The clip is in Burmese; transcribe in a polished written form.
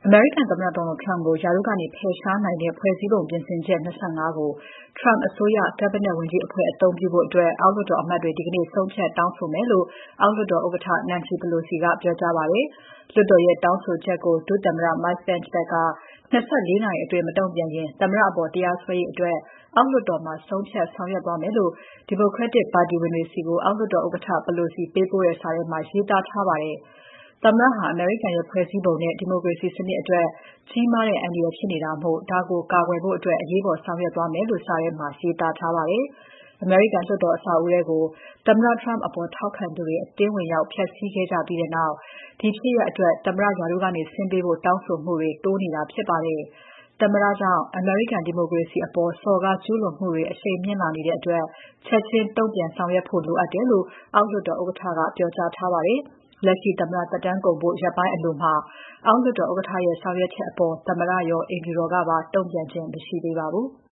အမေရိကန်သမ္မတ Donald Trump ကိုရာထူးကနေဖယ်ရှားနိုင်တဲ့ဖွဲ့စည်းပုံပြင်ဆင်ချက် ၂၅ ကို Trump အစိုးရ Cabinet ဝန်ကြီးအဖွဲ့ အသုံးပြုဖို့ အောက်လွှတ်တော်အမတ်တွေ ဒီကနေ့ ဆုံးဖြတ်တောင်းဆိုမယ်လို့ အောက်လွှတ်တော်ဥက္ကဋ္ဌ Nancy Pelosi ကပြောကြားပါတယ်။ လွှတ်တော်ရဲ့တောင်းဆိုချက်ကို ဒုသမ္မတ Mike Pence ဘက်က ၂၄ နာရီအတွင်း မတုံ့ပြန်ရင် သမ္မတအပေါ် တရားစွဲရေးအတွက် အောက်လွှတ်တော်မှာ ဆုံးဖြတ်ဆောင်ရွက်သွားမယ်လို့ Democratic ပါတီဝင်တွေဆီ အောက်လွှတ်တော်ဥက္ကဋ္ဌ Pelosi ပေးပို့တဲ့စာထဲမှာ ရေးသားထားပါတယ်။ သမ္မတဟာ အမေရိကန်ရဲ့ဖွဲ့စည်းပုံနဲ့ ဒီမိုကရေစီစနစ်အတွက် ကြီးမားတဲ့အန္တရာယ်ဖြစ်နေတာမို့ ဒါကိုကာကွယ်ဖို့ အရေးပေါ်ဆောင်ရွက်သွားမယ်လို့ စာထဲမှာ ရေးသားထားပါတယ်။ အမေရိကန်လွှတ်တော်အဆောက်အဦးထဲကို သမ္မတ Trump အပေါ်ထောက်ခံသူတွေ အတင်းဝင်ရောက်ဖျက်ဆီးခဲ့ကြပြီးနောက် ဒီဖြစ်ရပ်အတွက် သမ္မတရာထူးကနေ ဆင်းပေးဖို့တောင်းဆိုမှုတွေ တိုးနေတာဖြစ်ပါတယ်။ သမ္မတကြောင့် အမေရိကန်ဒီမိုကရေစီအပေါ် စော်ကားကျူးလွန်မှုတွေ အရှိန်မြင့်လာနေတဲ့အတွက် ချက်ချင်းတုံ့ပြန်ဆောင်ရွက်ဖို့လိုအပ်တယ်လို့ အောက်လွှတ်တော်ဥက္ကဋ္ဌက ပြောကြားထားပါတယ်။ လက်ရှိသမ္မတသက်တမ်းကုန်ဖို့ ရက်ပိုင်းအလိုမှာ အောက်လွှတ်တော်ဥက္ကဋ္ဌရဲ့ ဆောင်ရွက်ချက်အပေါ် သမ္မတရော အိမ်ဖြူတော်ကပါ တုံ့ပြန်ခြင်းမရှိသေးပါဘူး။